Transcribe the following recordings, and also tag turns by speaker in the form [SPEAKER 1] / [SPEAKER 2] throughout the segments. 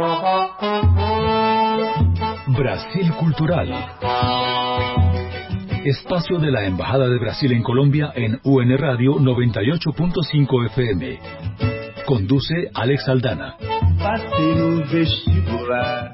[SPEAKER 1] Brasil Cultural. Espacio de la Embajada de Brasil en Colombia en UN Radio 98.5 FM. Conduce Alex Aldana.
[SPEAKER 2] Passei no vestibular.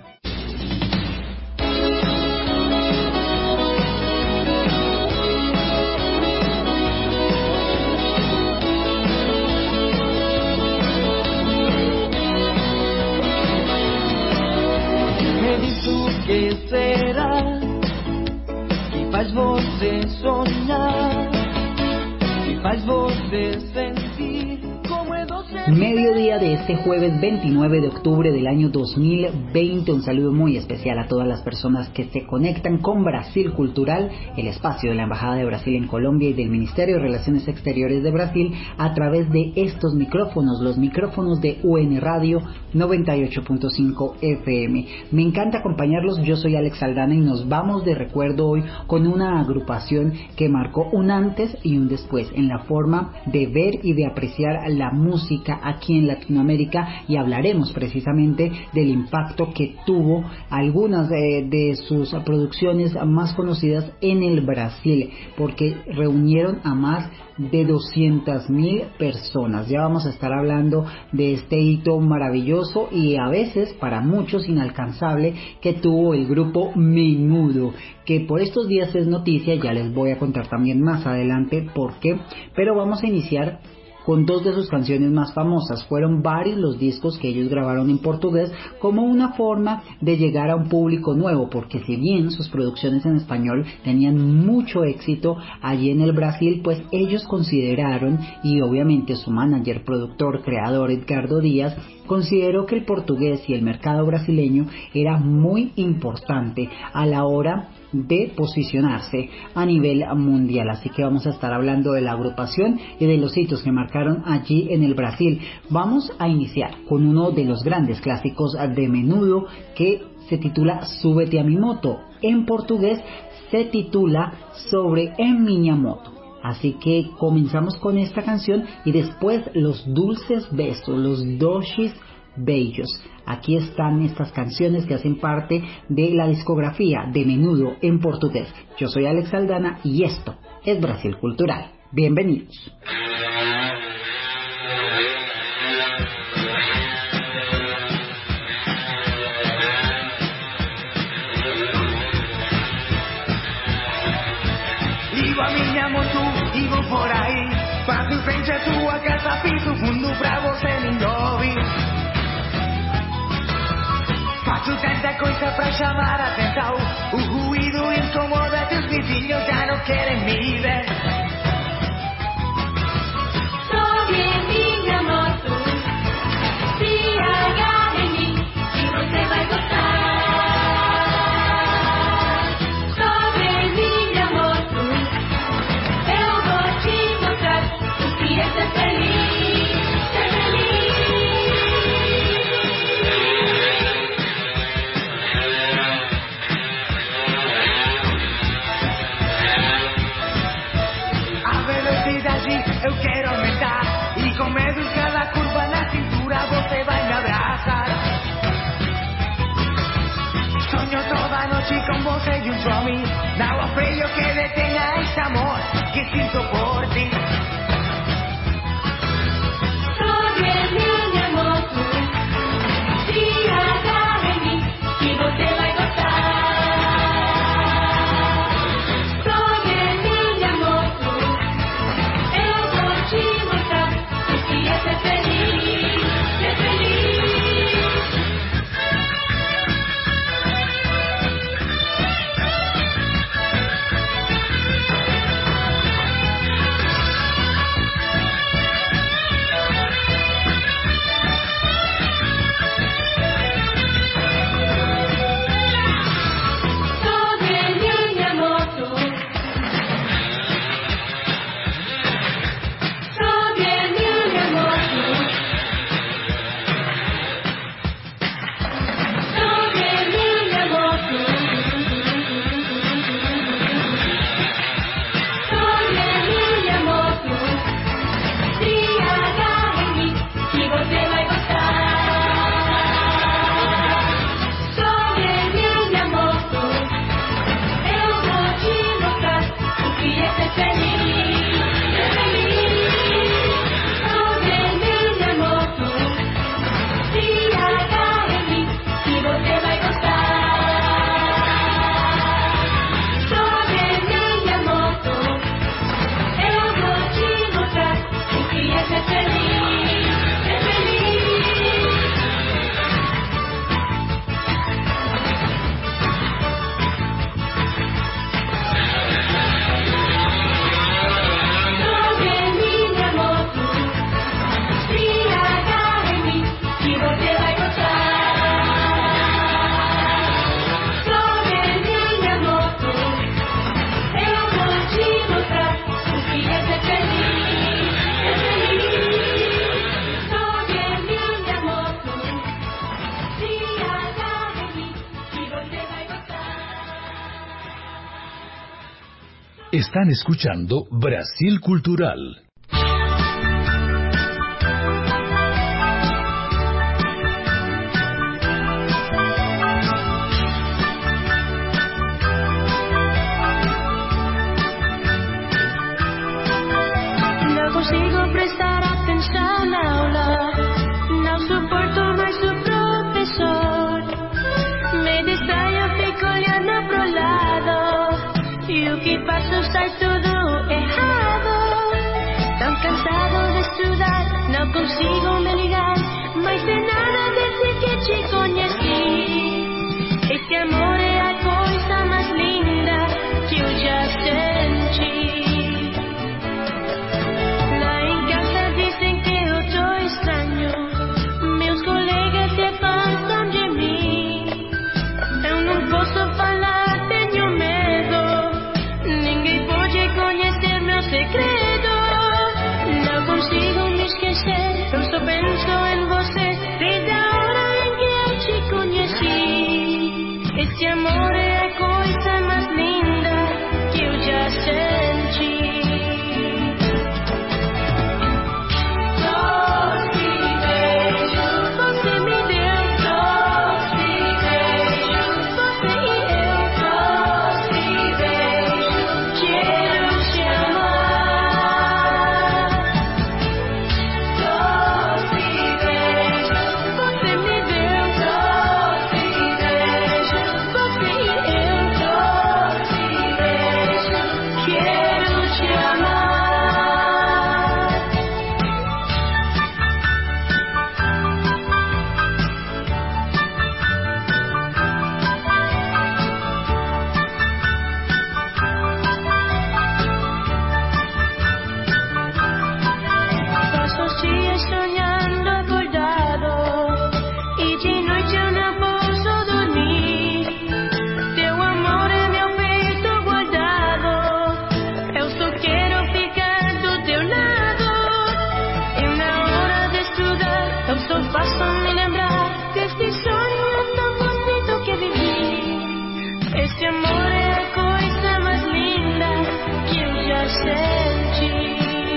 [SPEAKER 2] Me diz o que será que faz você sonhar, que faz você sentir como é doce.
[SPEAKER 3] Mediodía de este jueves 29 de octubre del año 2020. Un saludo muy especial a todas las personas que se conectan con Brasil Cultural, el espacio de la Embajada de Brasil en Colombia y del Ministerio de Relaciones Exteriores de Brasil, a través de estos micrófonos, los micrófonos de UN Radio 98.5 FM. Me encanta acompañarlos. Yo soy Alex Aldana y nos vamos de recuerdo hoy con una agrupación que marcó un antes y un después en la forma de ver y de apreciar la música aquí en Latinoamérica, y hablaremos precisamente del impacto que tuvo algunas de sus producciones más conocidas en el Brasil, porque reunieron a más de 200,000 personas. Ya vamos a estar hablando de este hito maravilloso y a veces para muchos inalcanzable que tuvo el grupo Menudo, que por estos días es noticia. Ya les voy a contar también más adelante por qué, pero vamos a iniciar con dos de sus canciones más famosas. Fueron varios los discos que ellos grabaron en portugués como una forma de llegar a un público nuevo, porque si bien sus producciones en español tenían mucho éxito allí en el Brasil, pues ellos consideraron, y obviamente su manager, productor, creador Edgardo Díaz, consideró que el portugués y el mercado brasileño era muy importante a la hora de posicionarse a nivel mundial. Así que vamos a estar hablando de la agrupación y de los hitos que marcaron allí en el Brasil. Vamos a iniciar con uno de los grandes clásicos de Menudo, que se titula Súbete a mi moto. En portugués se titula Sobre en Minha Moto. Así que comenzamos con esta canción y después los dulces besos, los doces bellos. Aquí están estas canciones que hacen parte de la discografía de Menudo en portugués. Yo soy Alex Aldana y esto es Brasil Cultural. Bienvenidos.
[SPEAKER 2] Ligo a minha moto e vou por aí. Passo em frente à tua casa, piso fundo pra você me ouvir. Faço tanta coisa pra chamar a atenção. O ruído incomoda, teus vizinhos já não querem me ver.
[SPEAKER 4] Sobe em minha moto, se agarre em mim, que você vai gostar. Sobe em minha moto, eu vou te mostrar o que é ser feliz, ser feliz.
[SPEAKER 2] A velocidade eu quero aumentar, e com medo em cada curva na cintura você vai me abraçar. Sonho toda noite com você junto a mim. Não há freio que detenha este amor que sinto por ti.
[SPEAKER 4] Sobe em minha moto, se agarre em mim, que você vai gostar. Sobe em minha moto, eu vou te mostrar o que é ser feliz, ser feliz.
[SPEAKER 1] Están escuchando Brasil Cultural.
[SPEAKER 4] Não consigo prestar atenção na aula, não suporto mais o professor. Me distraio, fico olhando pro lado, e o que faço sai tudo errado. Tão cansado de estudar, não consigo me ligar, mas de nada desde que te conheci. Esse amor é a coisa mais linda que eu já senti. Esse amor é a coisa mais linda que eu já senti. Doce beijo, você me deu. Doce beijo, você e eu. Doce beijo, quero te amar. Doce beijo, você me deu. Doce beijo, você e eu. Doce beijo, quero te amar. Passo os dias sonhando acordado, e de noite eu não posso dormir. Teu amor é meu peito guardado, eu só quero ficar do teu lado. E na hora de estudar, eu só faço me lembrar deste sonho tão bonito que vivi. Este amor é a coisa mais linda que eu já senti.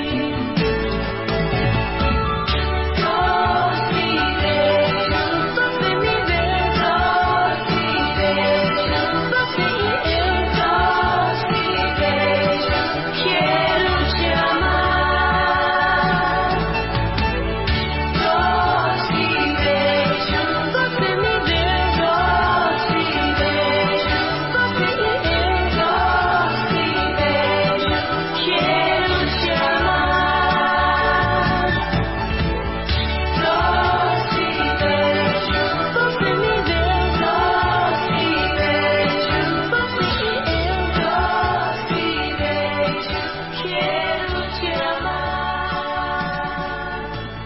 [SPEAKER 4] Doce beijo, você me deu. Doce beijo, você e eu. Doce beijo, quero te amar. Doce beijo, você me deu. Doce beijo, você e eu. Doce beijo, quero te amar. Doce beijo, você me deu. Doce beijo, você e eu. Doce beijo, quero te amar.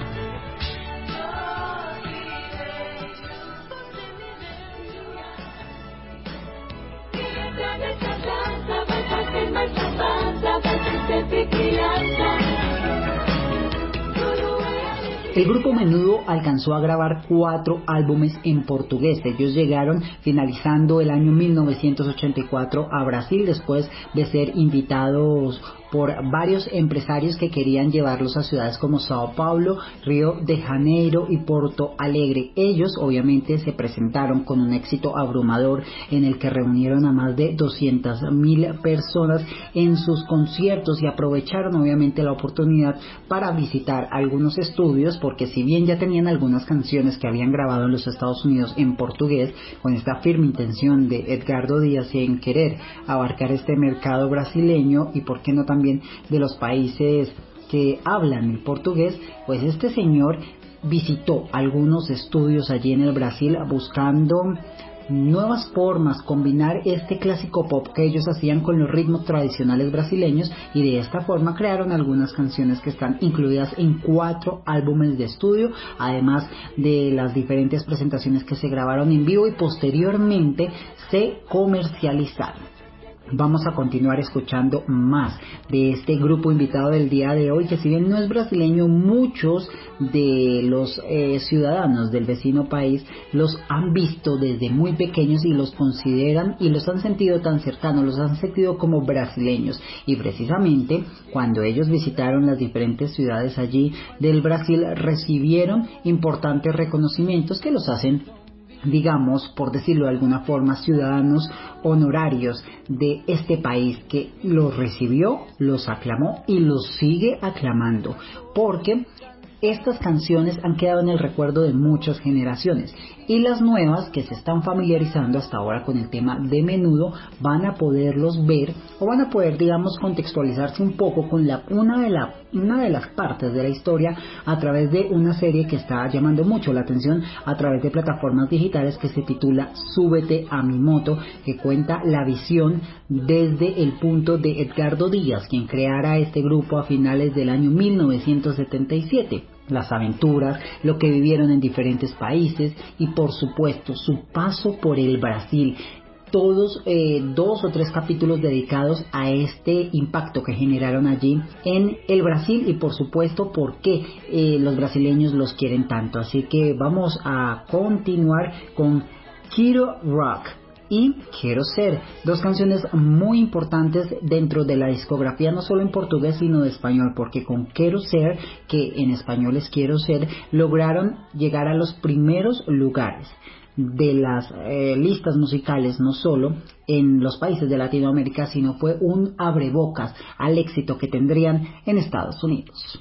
[SPEAKER 3] El grupo Menudo alcanzó a grabar 4 álbumes en portugués. Ellos llegaron finalizando el año 1984 a Brasil después de ser invitados por varios empresarios que querían llevarlos a ciudades como Sao Paulo, Río de Janeiro y Porto Alegre. Ellos obviamente se presentaron con un éxito abrumador en el que reunieron a más de 200,000 personas en sus conciertos y aprovecharon obviamente la oportunidad para visitar algunos estudios, porque si bien ya tenían algunas canciones que habían grabado en los Estados Unidos en portugués, con esta firme intención de Edgardo Díaz en querer abarcar este mercado brasileño y por qué no también de los países que hablan el portugués, pues este señor visitó algunos estudios allí en el Brasil buscando nuevas formas, combinar este clásico pop que ellos hacían con los ritmos tradicionales brasileños, y de esta forma crearon algunas canciones que están incluidas en 4 álbumes de estudio, además de las diferentes presentaciones que se grabaron en vivo y posteriormente se comercializaron. vamos a continuar escuchando más de este grupo invitado del día de hoy, que si bien no es brasileño, muchos de los ciudadanos del vecino país los han visto desde muy pequeños y los consideran y los han sentido tan cercanos, los han sentido como brasileños. Y precisamente cuando ellos visitaron las diferentes ciudades allí del Brasil, recibieron importantes reconocimientos que los hacen, digamos, por decirlo de alguna forma, ciudadanos honorarios de este país que los recibió, los aclamó y los sigue aclamando, porque estas canciones han quedado en el recuerdo de muchas generaciones, y las nuevas que se están familiarizando hasta ahora con el tema de Menudo van a poderlos ver, o van a poder, digamos, contextualizarse un poco con una de las partes de la historia a través de una serie que está llamando mucho la atención a través de plataformas digitales, que se titula Súbete a mi moto, que cuenta la visión desde el punto de Edgardo Díaz, quien creara este grupo a finales del año 1977. Las aventuras, lo que vivieron en diferentes países y por supuesto su paso por el Brasil. Todos 2 o 3 capítulos dedicados a este impacto que generaron allí en el Brasil y por supuesto por qué los brasileños los quieren tanto. Así que vamos a continuar con Quero Rock y Quiero Ser, 2 canciones muy importantes dentro de la discografía, no solo en portugués sino de español, porque con Quiero Ser, que en español es Quiero Ser, lograron llegar a los primeros lugares de las listas musicales, no solo en los países de Latinoamérica, sino fue un abrebocas al éxito que tendrían en Estados Unidos.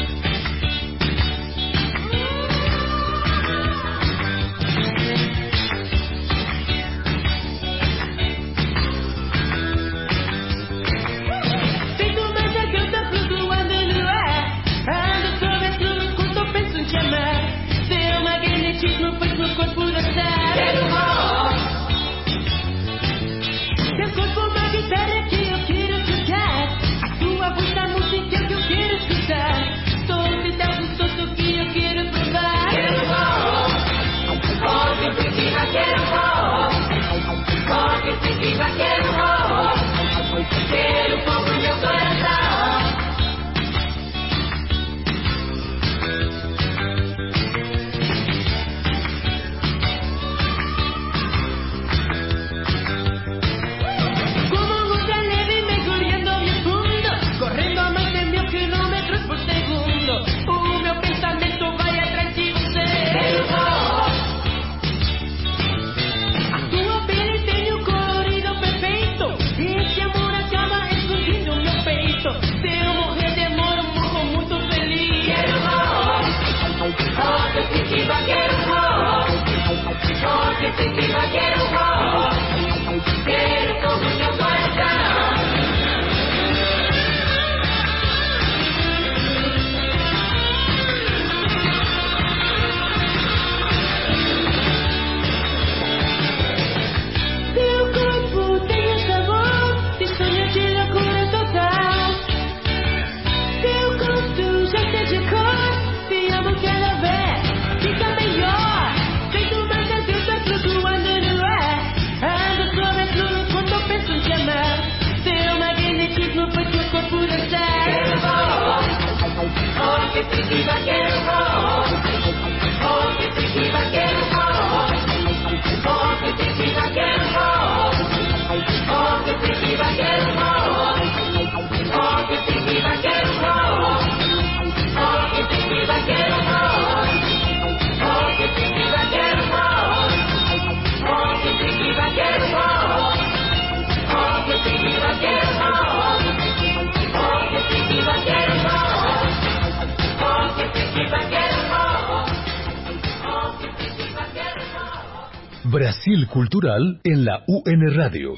[SPEAKER 1] Brasil Cultural en la UN Radio.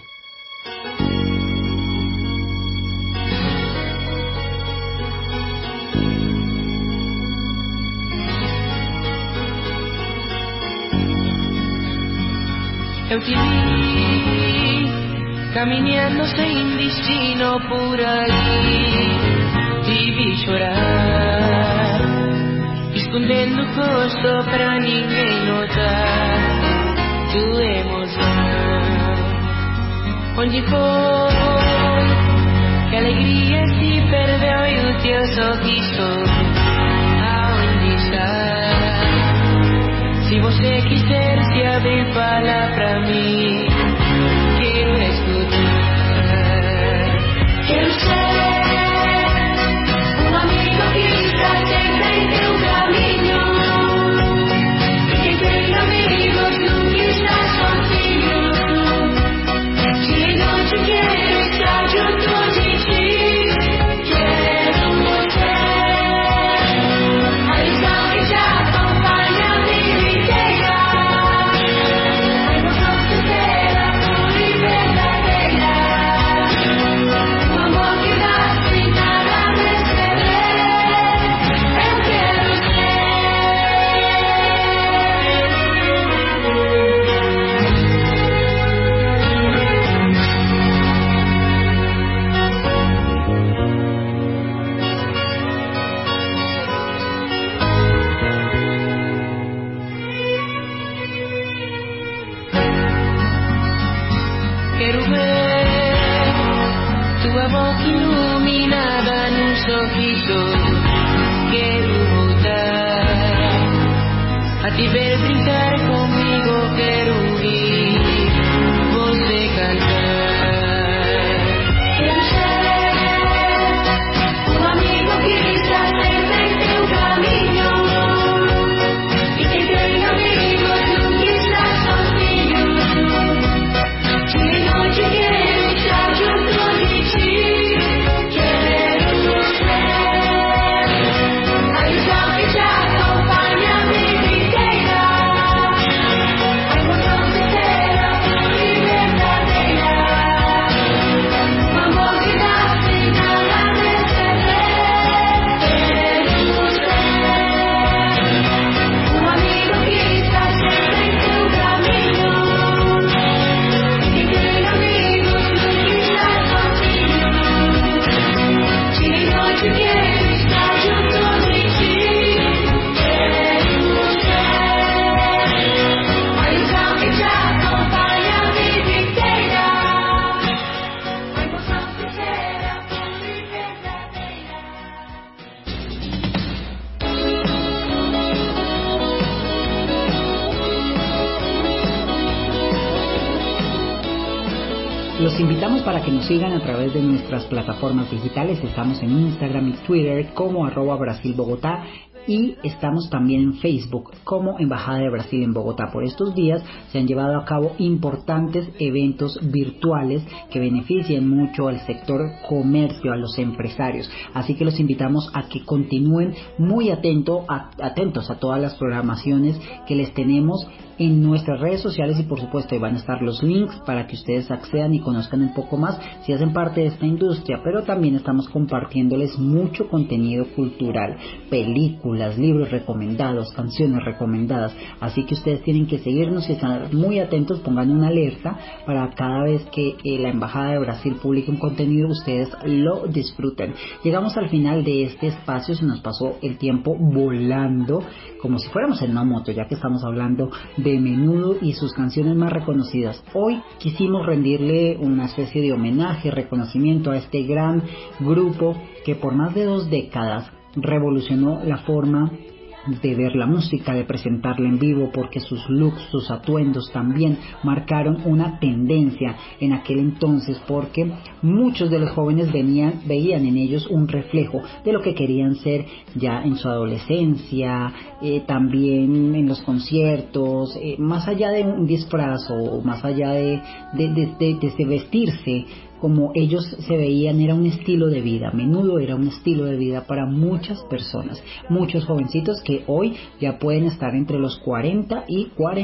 [SPEAKER 4] Eu te vi caminhando sem destino por aí, te vi chorar, escondendo o rosto pra ninguém notar tua emoção. Onde foi alegria se perdeu e o teu sorriso aonde está? Se você quiser se abrir, fala pra mim, quero escutar. Quero ser um amigo que está sempre em teu caminho, que tem amigos, nunca está sozinho. De noite quero estar junto de ti, quero você. A ilusão que te acompanha a vida inteira, a emoção sincera, pura e verdadeira, um amor que dá sem nada receber. Eu quero Quero ver tua boca iluminada num sorriso. Quero voltar a te ver brincar comigo. Quero ouvir você cantar. Quero ser um amigo que está sempre em teu caminho, e quem tem amigos nunca está sozinho. De noite quero estar junto de ti, quero você. A ilusão que te acompanha a vida inteira, a emoção sincera, pura e verdadeira, um amor que dá sem nada receber. Quero você, um amigo que está sempre em teu caminho, que tem amigos, nunca está sozinho. De noite quero estar junto de ti, quero você. A ilusão que te acompanha a vida inteira, a emoção sincera, pura e verdadeira.
[SPEAKER 3] Los invitamos para que nos sigan a través de nuestras plataformas digitales. Estamos en Instagram y Twitter como @BrasilBogotá, y estamos también en Facebook como Embajada de Brasil en Bogotá. Por estos días se han llevado a cabo importantes eventos virtuales que benefician mucho al sector comercio, a los empresarios. Así que los invitamos a que continúen muy atentos a todas las programaciones que les tenemos en nuestras redes sociales, y por supuesto ahí van a estar los links para que ustedes accedan y conozcan un poco más si hacen parte de esta industria. Pero también estamos compartiéndoles mucho contenido cultural, películas, libros recomendados, canciones recomendadas. Así que ustedes tienen que seguirnos y estar muy atentos, pongan una alerta para cada vez que la Embajada de Brasil publique un contenido, ustedes lo disfruten. Llegamos al final de este espacio, se nos pasó el tiempo volando como si fuéramos en una moto, ya que estamos hablando de Menudo y sus canciones más reconocidas. Hoy quisimos rendirle una especie de homenaje, reconocimiento a este gran grupo que por más de 2 décadas revolucionó la forma de ver la música, de presentarla en vivo, porque sus looks, sus atuendos también marcaron una tendencia en aquel entonces, porque muchos de los jóvenes veían en ellos un reflejo de lo que querían ser ya en su adolescencia, también en los conciertos, más allá de un disfraz o más allá de vestirse como ellos se veían, era un estilo de vida. Menudo era un estilo de vida para muchas personas, muchos jovencitos que hoy ya pueden estar entre los 40 y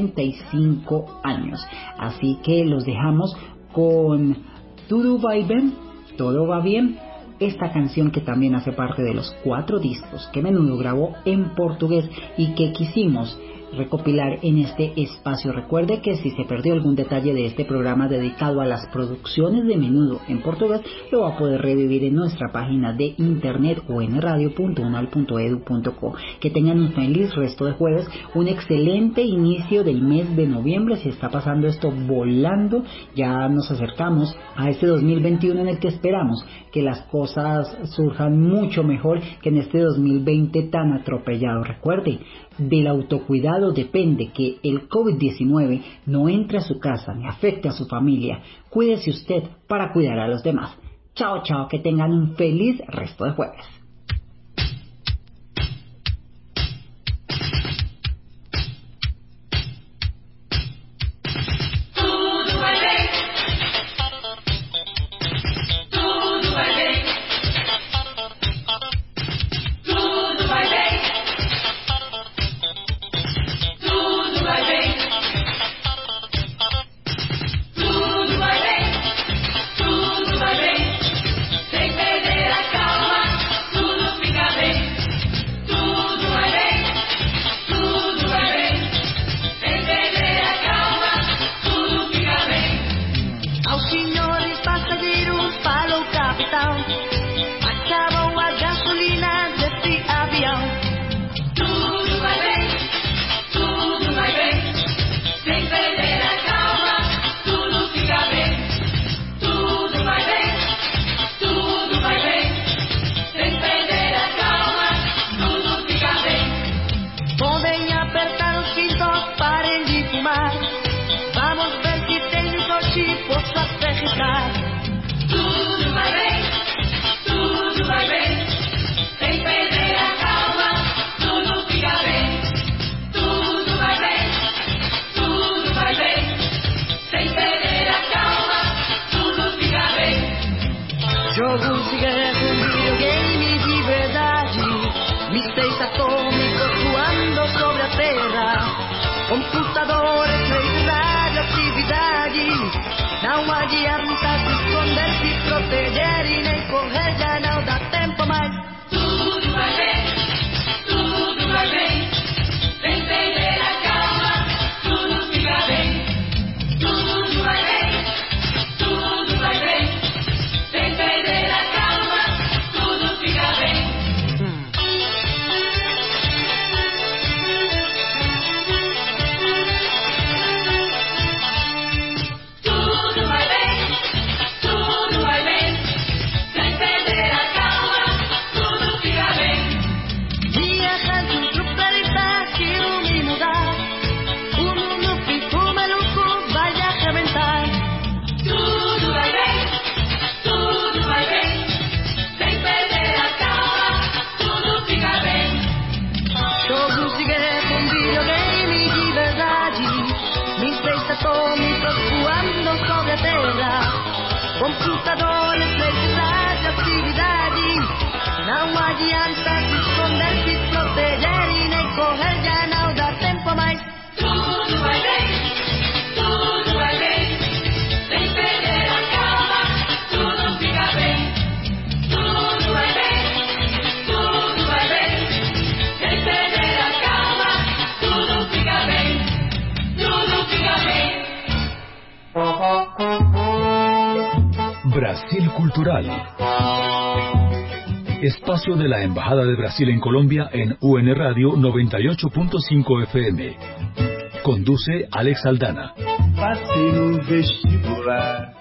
[SPEAKER 3] 45 años. Así que los dejamos con Tudo Vai Bem, Todo Va Bien, esta canción que también hace parte de los 4 discos que Menudo grabó en portugués y que quisimos recopilar en este espacio. Recuerde que si se perdió algún detalle de este programa dedicado a las producciones de menudo en portugués, lo va a poder revivir en nuestra página de internet unradio.unal.edu.co. Que tengan un feliz resto de jueves, un excelente inicio del mes de noviembre. Se está pasando esto volando, ya nos acercamos a este 2021 en el que esperamos que las cosas surjan mucho mejor que en este 2020 tan atropellado. Recuerde, del autocuidado depende que el COVID-19 no entre a su casa ni afecte a su familia. Cuídese usted para cuidar a los demás. Chao, chao, que tengan un feliz resto de jueves.
[SPEAKER 2] Computadores, redes, radioatividade. Não adianta se esconder, se proteger e nem correr, já não dá tempo mais. Tudo vai bem, sem perder a calma, tudo fica bem. Tudo vai bem, sem perder a calma, tudo fica bem. Computadores, redes, radioatividade. Não adianta se esconder, se proteger e nem correr, já não dá tempo mais. Tudo vai bem, sem perder a calma, tudo fica bem. Tudo vai bem, sem perder a calma, tudo fica bem. Tudo fica bem.
[SPEAKER 1] Brasil Cultural. Espacio de la Embajada de Brasil en Colombia en UN Radio 98.5 FM. Conduce Alex Aldana.
[SPEAKER 5] Passei no vestibular.